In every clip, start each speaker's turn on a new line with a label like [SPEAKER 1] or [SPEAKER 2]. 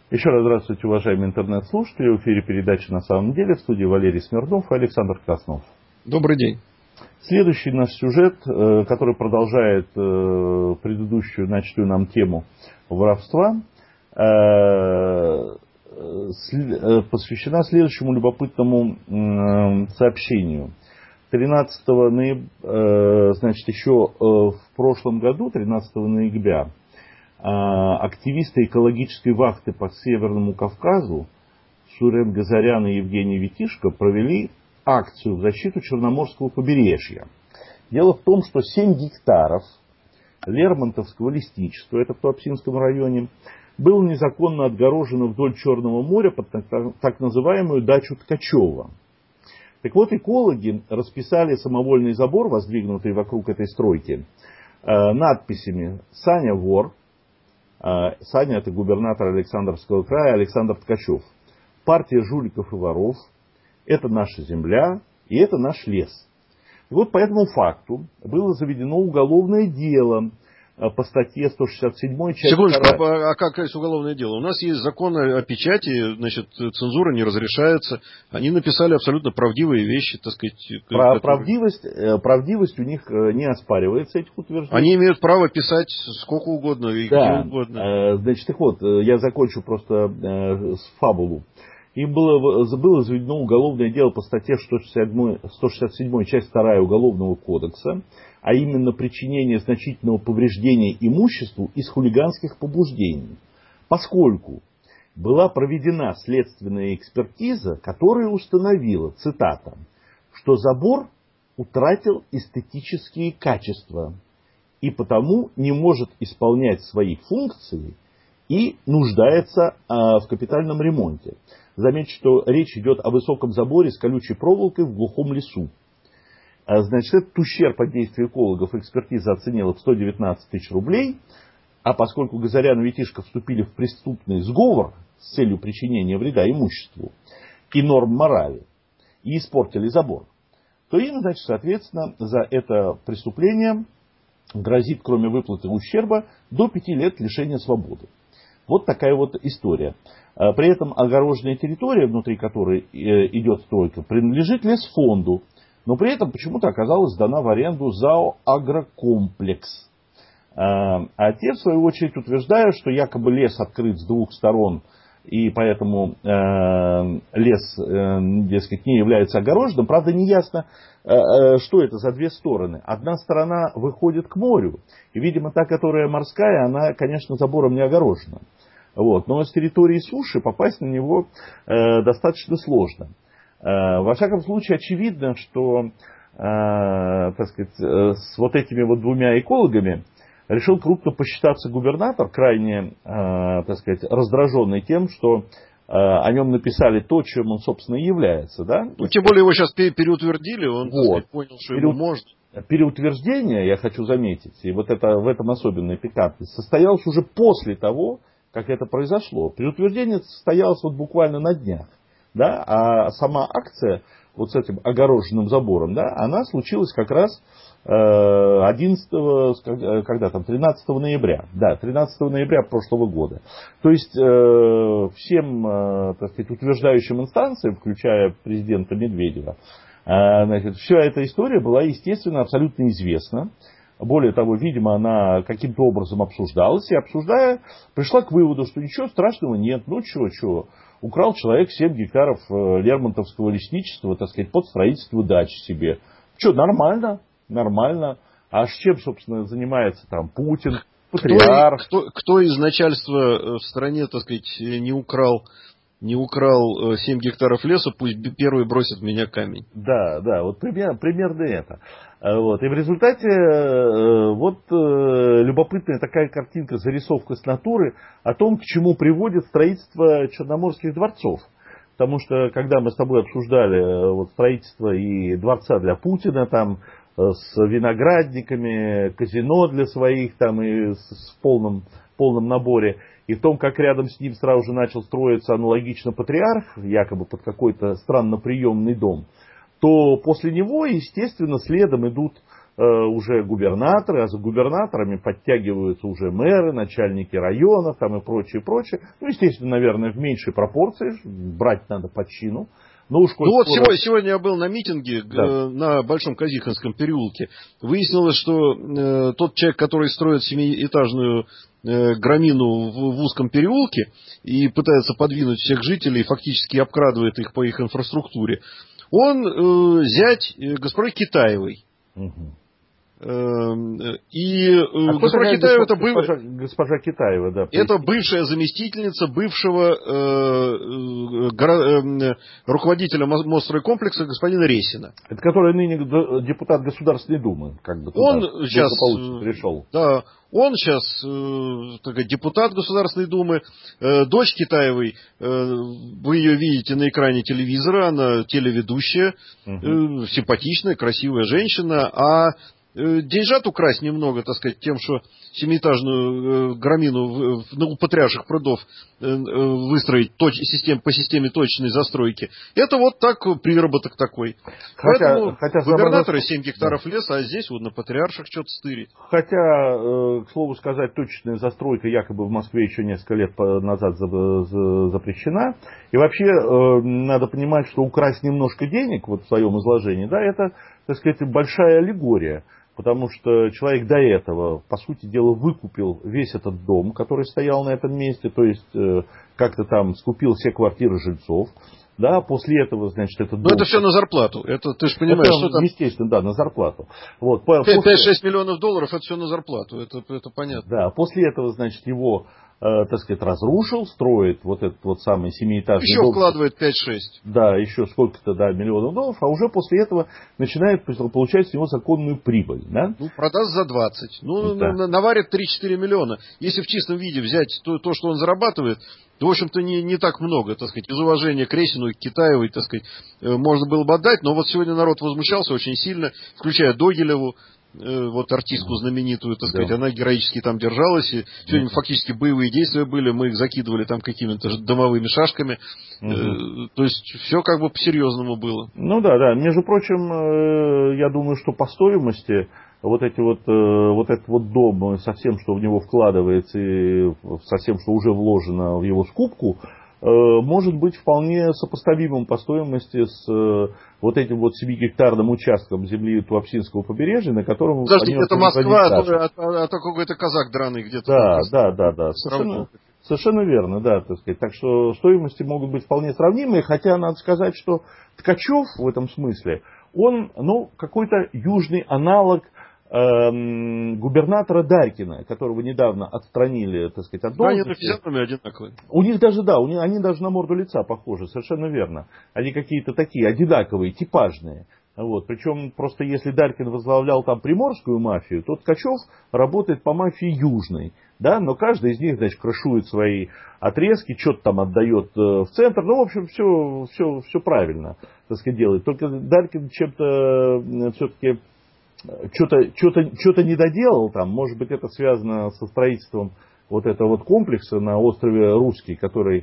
[SPEAKER 1] Еще раз здравствуйте, уважаемые интернет-слушатели. В эфире передача «На самом деле», в студии Валерий Смирнов и Александр Краснов.
[SPEAKER 2] Добрый день.
[SPEAKER 1] Следующий наш сюжет, который продолжает предыдущую начатую нам тему воровства, посвящена следующему любопытному сообщению. 13 ноября, значит, еще в прошлом году, 13 ноября, активисты экологической вахты по Северному Кавказу Сурен Газарян и Евгений Витишко провели акцию в защиту Черноморского побережья. Дело в том, что 7 гектаров Лермонтовского лесничества, это в Туапсинском районе, было незаконно отгорожено вдоль Черного моря под так называемую дачу Ткачева. Так вот, экологи расписали самовольный забор, воздвигнутый вокруг этой стройки, надписями «Саня вор». Саня — это губернатор Александровского края Александр Ткачев. Партия жуликов и воров — это наша земля и это наш лес. И вот по этому факту было заведено уголовное дело по статье 167 часть 2.
[SPEAKER 2] Секундочку, а как есть уголовное дело? У нас есть закон о печати, значит, цензура не разрешается. Они написали абсолютно правдивые вещи, так сказать.
[SPEAKER 1] Правдивость у них не оспаривается, этих утверждений.
[SPEAKER 2] Они имеют право писать сколько угодно и где угодно.
[SPEAKER 1] Значит, так вот, я закончу просто с фабулу. Им было заведено уголовное дело по статье 167 часть 2 Уголовного кодекса, а именно причинение значительного повреждения имуществу из хулиганских побуждений, поскольку была проведена следственная экспертиза, которая установила, цитата, что забор утратил эстетические качества и потому не может исполнять свои функции и нуждается в капитальном ремонте. Заметьте, что речь идет о высоком заборе с колючей проволокой в глухом лесу. Значит, этот ущерб от действия экологов экспертиза оценила в 119 тысяч рублей, а поскольку Газарян и Витишко вступили в преступный сговор с целью причинения вреда имуществу и норм морали, и испортили забор, то им, значит, соответственно, за это преступление грозит, кроме выплаты ущерба, до 5 лет лишения свободы. Вот такая вот история. При этом огороженная территория, внутри которой идет стройка, принадлежит лесфонду, но при этом почему-то оказалась сдана в аренду ЗАО «Агрокомплекс». А те, в свою очередь, утверждают, что якобы лес открыт с двух сторон, и поэтому лес, дескать, не является огороженным. Правда, не ясно, что это за две стороны. Одна сторона выходит к морю, и, видимо, та, которая морская, она, конечно, забором не огорожена. Вот. Но с территории суши попасть на него достаточно сложно. Во всяком случае, очевидно, что, так сказать, с вот этими вот двумя экологами решил крупно посчитаться губернатор, крайне, так сказать, раздраженный тем, что о нем написали то, чем он, собственно, и является. Да?
[SPEAKER 2] Ну, тем более его сейчас переутвердили, он,
[SPEAKER 1] вот,
[SPEAKER 2] так сказать, понял, что ему можно.
[SPEAKER 1] Переутверждение, я хочу заметить, и вот это, в этом особенная пикантность, состоялось уже после того, как это произошло. Переутверждение состоялось вот буквально на днях. Да? А сама акция вот с этим огороженным забором, да, она случилась как раз 13 ноября. Да, 13 ноября прошлого года. То есть всем, так сказать, утверждающим инстанциям, включая президента Медведева, значит, вся эта история была, естественно, абсолютно известна. Более того, видимо, она каким-то образом обсуждалась, и обсуждая, пришла к выводу, что ничего страшного нет. Ну, чего. Украл человек 7 гектаров Лермонтовского лесничества, так сказать, под строительство дачи себе. Что, нормально? Нормально. А с чем, собственно, занимается там Путин, патриарх?
[SPEAKER 2] Кто из начальства в стране, так сказать, не украл 7 гектаров леса, пусть первый бросит в меня камень.
[SPEAKER 1] Да, вот примерно это. Вот. И в результате вот любопытная такая картинка, зарисовка с натуры о том, к чему приводит строительство черноморских дворцов. Потому что, когда мы с тобой обсуждали вот строительство и дворца для Путина, там, с виноградниками, казино для своих, там, и в полном наборе, и в том, как рядом с ним сразу же начал строиться аналогично патриарх, якобы под какой-то странно приемный дом, то после него, естественно, следом идут уже губернаторы, а за губернаторами подтягиваются уже мэры, начальники районов там и прочее, прочее. Ну, естественно, наверное, в меньшей пропорции, брать надо по чину. Но уж
[SPEAKER 2] вот
[SPEAKER 1] скоро...
[SPEAKER 2] сегодня я был на митинге на Большом Казихинском переулке. Выяснилось, что тот человек, который строит 7-этажную громину в узком переулке и пытается подвинуть всех жителей, фактически обкрадывает их по их инфраструктуре, он зять госпожи Китаевой.
[SPEAKER 1] Угу.
[SPEAKER 2] И госпожа Китаева
[SPEAKER 1] госпожа Китаева, да.
[SPEAKER 2] Это бывшая заместительница бывшего руководителя Мосстройкомплекса господина Ресина.
[SPEAKER 1] Это который ныне депутат Государственной Думы, как бы туда
[SPEAKER 2] он сейчас
[SPEAKER 1] пришел.
[SPEAKER 2] Да, он сейчас депутат Государственной Думы. Дочь Китаевой, вы ее видите на экране телевизора, она телеведущая, симпатичная, красивая женщина, а деньжат украсть немного, так сказать, тем, что 7-этажную громину у Патриарших прудов выстроить по системе точной застройки. Это вот так приработок такой. Поэтому губернаторы 7 гектаров леса, а здесь вот на Патриарших что-то стырить.
[SPEAKER 1] Хотя, к слову сказать, точечная застройка якобы в Москве еще несколько лет назад запрещена. И вообще надо понимать, что украсть немножко денег вот в своем изложении, да, это, так сказать, большая аллегория. Потому что человек до этого, по сути дела, выкупил весь этот дом, который стоял на этом месте, то есть как-то там скупил все квартиры жильцов. Да, после этого, значит, этот дом...
[SPEAKER 2] Но это все на зарплату. Это, ты же понимаешь,
[SPEAKER 1] это,
[SPEAKER 2] что там...
[SPEAKER 1] Естественно, да, на зарплату. Вот,
[SPEAKER 2] 5-6 миллионов долларов, это все на зарплату. Это понятно.
[SPEAKER 1] Да, после этого, значит, его, так сказать, разрушил, строит вот этот вот самый 7-этажный
[SPEAKER 2] еще
[SPEAKER 1] дом.
[SPEAKER 2] Вкладывает 5-6.
[SPEAKER 1] Да, еще сколько-то, да, миллионов долларов, а уже после этого начинает получать с него законную прибыль. Да?
[SPEAKER 2] Ну, продаст за 20. Ну, да. Наварит 3-4 миллиона. Если в чистом виде взять то, что он зарабатывает, то, в общем-то, не так много, так сказать, из уважения к Ресину и к Китаевой, так сказать, можно было бы отдать, но вот сегодня народ возмущался очень сильно, включая Догилеву, вот артистку знаменитую, так сказать, она героически там держалась, и сегодня фактически боевые действия были, мы их закидывали там какими-то дымовыми шашками, то есть все как бы по-серьезному было.
[SPEAKER 1] Ну да, между прочим, я думаю, что по стоимости вот этот вот дом со всем, что в него вкладывается, и со всем, что уже вложено в его скупку, может быть вполне сопоставимым по стоимости с вот этим вот 7-гектарным участком земли Туапсинского побережья, на котором...
[SPEAKER 2] Подожди, это Москва, а то какой-то казак драный где-то.
[SPEAKER 1] Да. Совершенно верно, да, так сказать. Так что стоимости могут быть вполне сравнимые, хотя надо сказать, что Ткачев в этом смысле, он, какой-то южный аналог губернатора Дарькина, которого недавно отстранили, так сказать, от должности.
[SPEAKER 2] Они физиономии одинаковые.
[SPEAKER 1] У них даже, они даже на морду лица похожи, совершенно верно. Они какие-то такие одинаковые, типажные. Вот. Причем, просто если Дарькин возглавлял там приморскую мафию, то Ткачев работает по мафии южной. Да? Но каждый из них, значит, крышует свои отрезки, что-то там отдает в центр. Ну, в общем, все правильно, так сказать, делает. Только Дарькин чем-то все-таки... Что-то не доделал там, может быть, это связано со строительством вот этого вот комплекса на острове Русский, который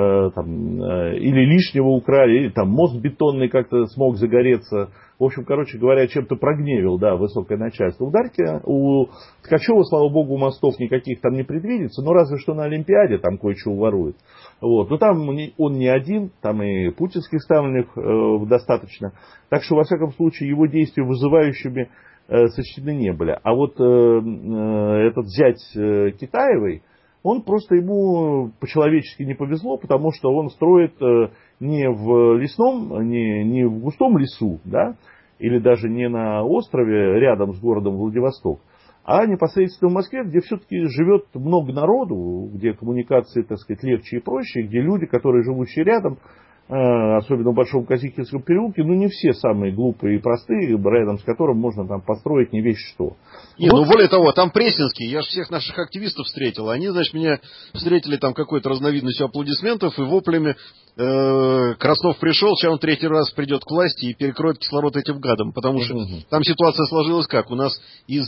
[SPEAKER 1] или лишнего украли, или там мост бетонный как-то смог загореться. В общем, короче говоря, чем-то прогневил, да, высокое начальство. У Ткачева, слава богу, мостов никаких там не предвидится, но разве что на Олимпиаде там кое-что уворует. Вот. Но там он не один, там и путинских ставленных достаточно. Так что, во всяком случае, его действия вызывающими сочтены не были. А вот этот зять Китаевой, он просто ему по-человечески не повезло, потому что он строит не в лесном, не в густом лесу, да, или даже не на острове рядом с городом Владивосток, а непосредственно в Москве, где все-таки живет много народу, где коммуникации, так сказать, легче и проще, где люди, которые живущие рядом, особенно в Большом Казихинском переулке, не все самые глупые и простые, рядом с которым можно там построить не весь что.
[SPEAKER 2] Более того, там Пресненский, я же всех наших активистов встретил, они, значит, меня встретили там какой-то разновидностью аплодисментов и воплями. Краснов пришел, сейчас он 3-й раз придет к власти и перекроет кислород этим гадам, потому что там ситуация сложилась как? У нас из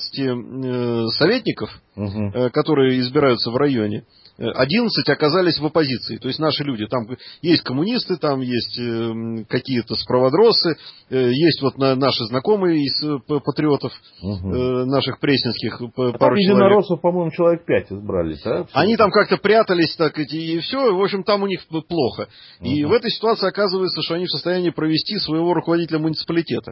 [SPEAKER 2] 19 советников, которые избираются в районе, 11 оказались в оппозиции, то есть наши люди. Там есть коммунисты, там есть какие-то справодросы, есть вот наши знакомые из патриотов наших пресненских, пару человек.
[SPEAKER 1] Единороссов, по-моему, человек 5 избрались, да?
[SPEAKER 2] Они там как-то прятались, так и все, в общем, там у них плохо. И в этой ситуации оказывается, что они в состоянии провести своего руководителя муниципалитета.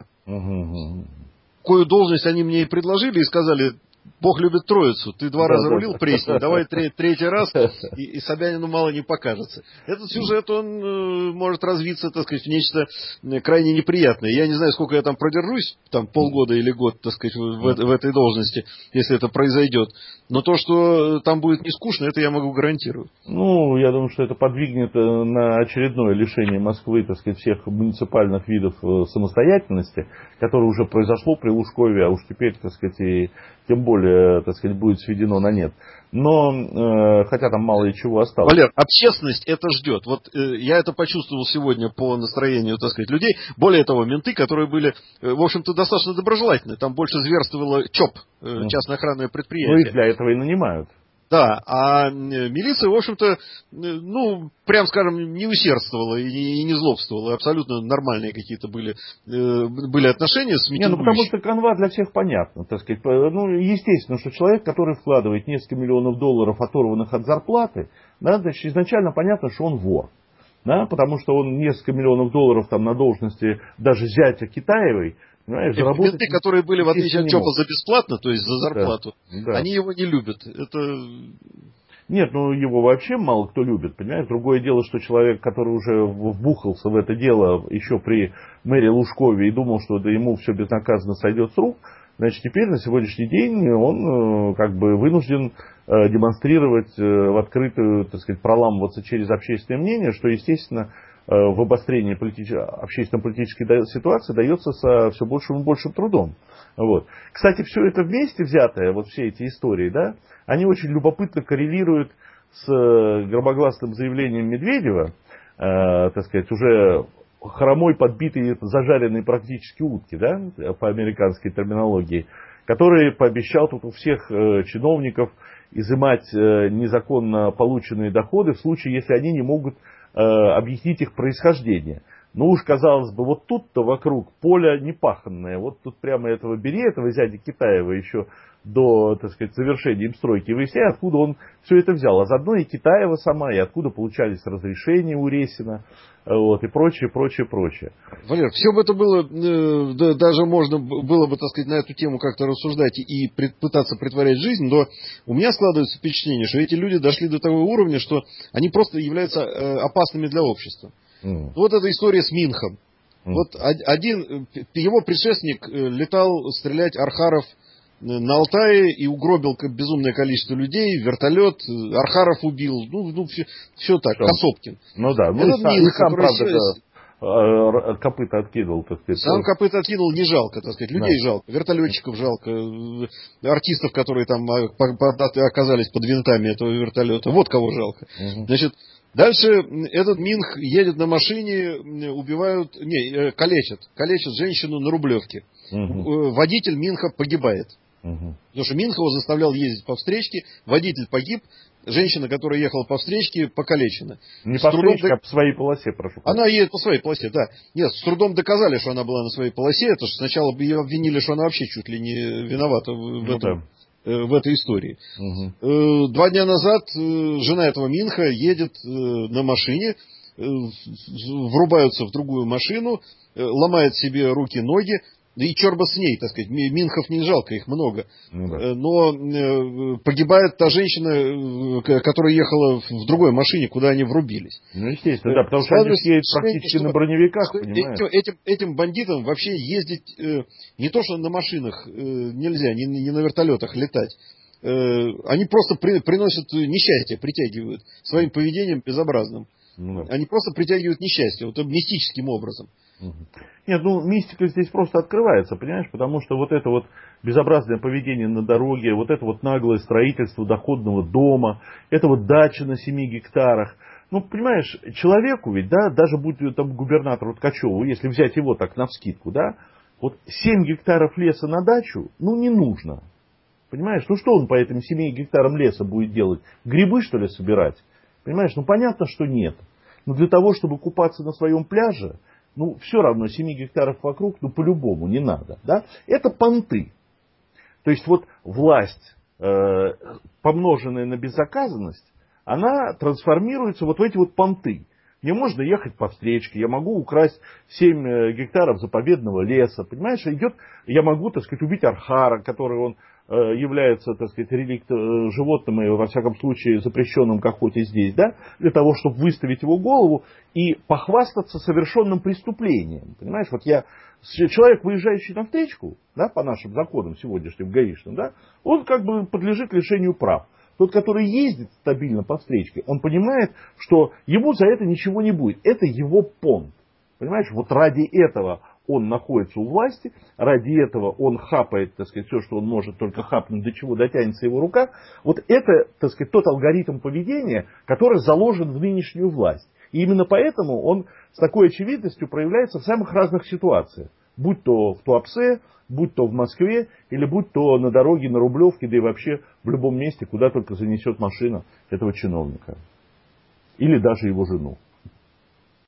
[SPEAKER 2] Кою должность они мне и предложили, и сказали: Бог любит троицу, ты 2 раза рулил Пресне, давай третий раз, и Собянину мало не покажется. Этот сюжет, он может развиться, так сказать, в нечто крайне неприятное. Я не знаю, сколько я там продержусь, там полгода или год, так сказать, в этой должности, если это произойдет. Но то, что там будет не скучно, это я могу гарантировать.
[SPEAKER 1] Ну, я думаю, что это подвигнет на очередное лишение Москвы, так сказать, всех муниципальных видов самостоятельности, которое уже произошло при Лужкове, а уж теперь, так сказать, и тем более, так сказать, будет сведено на нет. Но, хотя там мало и чего осталось.
[SPEAKER 2] Валер, общественность это ждет. Вот я это почувствовал сегодня по настроению, так сказать, людей. Более того, менты, которые были, в общем-то, достаточно доброжелательны. Там больше зверствовало ЧОП, частное охранное предприятие.
[SPEAKER 1] Ну, их для этого и нанимают.
[SPEAKER 2] Да, а милиция, в общем-то, ну, прям скажем, не усердствовала и не злобствовала. Абсолютно нормальные какие-то были отношения с митингующими.
[SPEAKER 1] Ну, потому что канва для всех понятна, так сказать. Ну, естественно, что человек, который вкладывает несколько миллионов долларов, оторванных от зарплаты, да, значит, изначально понятно, что он вор. Да, потому что он несколько миллионов долларов там на должности даже зятя Китаевой,
[SPEAKER 2] менты, которые были, в отличие от ЧОПа, за бесплатно, то есть за зарплату,
[SPEAKER 1] да.
[SPEAKER 2] Они его не любят. Это...
[SPEAKER 1] Нет, ну его вообще мало кто любит, понимаешь? Другое дело, что человек, который уже вбухался в это дело еще при мэре Лужкове и думал, что да ему все безнаказанно сойдет с рук, значит, теперь на сегодняшний день он как бы вынужден демонстрировать в открытую, так сказать, проламываться через общественное мнение, что, естественно, в обострении общественно-политической ситуации дается со все большим и большим трудом. Вот. Кстати, все это вместе взятое, вот все эти истории, да, они очень любопытно коррелируют с громогласным заявлением Медведева, так сказать, уже хромой, подбитые, зажаренные практически утки, да, по американской терминологии, который пообещал тут у всех чиновников изымать незаконно полученные доходы в случае, если они не могут объяснить их происхождение. Ну уж, казалось бы, вот тут-то вокруг поле непаханное. Вот тут прямо этого бери, этого зятя Китаева еще до, так сказать, завершения им стройки, и выясняй, откуда он все это взял. А заодно и Китаева сама, и откуда получались разрешения у Ресина, вот, и прочее, прочее, прочее.
[SPEAKER 2] Валер, все бы это было, даже можно было бы, так сказать, на эту тему как-то рассуждать и пытаться притворять жизнь, но у меня складывается впечатление, что эти люди дошли до того уровня, что они просто являются опасными для общества. Вот эта история с Минхом. Вот один, его предшественник летал стрелять Архаров на Алтае и угробил безумное количество людей, вертолет, Архаров убил, все так, Косопкин.
[SPEAKER 1] Ну да, ну
[SPEAKER 2] этот Минх,
[SPEAKER 1] сам, правда, копыта откинул, так сказать.
[SPEAKER 2] Сам копыта откинул, не жалко, так сказать, людей жалко, вертолетчиков жалко, артистов, которые там оказались под винтами этого вертолета, вот кого жалко. Значит, дальше этот Минх едет на машине, калечат женщину на Рублевке. Водитель Минха погибает. Потому что Минх его заставлял ездить по встречке, водитель погиб, женщина, которая ехала по встречке, покалечена.
[SPEAKER 1] Не по встречке, а по своей полосе, прошу.
[SPEAKER 2] Она едет по своей полосе, да. Нет, с трудом доказали, что она была на своей полосе, это что сначала бы ее обвинили, что она вообще чуть ли не виновата в этой истории. 2 дня назад жена этого Минха едет на машине, врубаются в другую машину, ломает себе руки, ноги, и черт бы с ней, так сказать, Минхов не жалко, их много. Но погибает та женщина, которая ехала в другой машине, куда они врубились.
[SPEAKER 1] Ну, естественно, да, потому что они едут практически на броневиках, понимаешь?
[SPEAKER 2] Этим бандитам вообще ездить не то, что на машинах нельзя, не на вертолетах летать. Они просто приносят несчастье, притягивают своим поведением безобразным. Они просто притягивают несчастье, вот мистическим образом.
[SPEAKER 1] Нет, ну мистика здесь просто открывается, понимаешь, потому что вот это вот безобразное поведение на дороге, вот это вот наглое строительство доходного дома, это вот дача на 7 гектарах. Ну, понимаешь, человеку ведь, да, даже будь там губернатору Ткачеву, если взять его так навскидку, да, вот 7 гектаров леса на дачу, ну, не нужно. Понимаешь, ну что он по этим 7 гектарам леса будет делать? Грибы, что ли, собирать? Понимаешь, ну понятно, что нет. Но для того, чтобы купаться на своем пляже, ну, все равно 7 гектаров вокруг, ну, по-любому не надо. Да? Это понты. То есть, вот власть, помноженная на безнаказанность, она трансформируется вот в эти вот понты. Мне можно ехать по встречке, я могу украсть 7 гектаров заповедного леса, понимаешь, идет, я могу, так сказать, убить архара, который он является, так сказать, животным и, во всяком случае, запрещенным к охоте здесь, да, для того, чтобы выставить его голову и похвастаться совершенным преступлением. Понимаешь, вот человек, выезжающий на встречку, да, по нашим законам сегодняшним гаишным, да, он как бы подлежит лишению прав. Тот, который ездит стабильно по встречке, он понимает, что ему за это ничего не будет. Это его понт. Понимаешь, вот ради этого он находится у власти, ради этого он хапает, так сказать, все, что он может только хапнуть, до чего дотянется его рука. Вот это, так сказать, тот алгоритм поведения, который заложен в нынешнюю власть. И именно поэтому он с такой очевидностью проявляется в самых разных ситуациях. Будь то в Туапсе, будь то в Москве, или будь то на дороге, на Рублевке, да и вообще в любом месте, куда только занесет машина этого чиновника. Или даже его жену.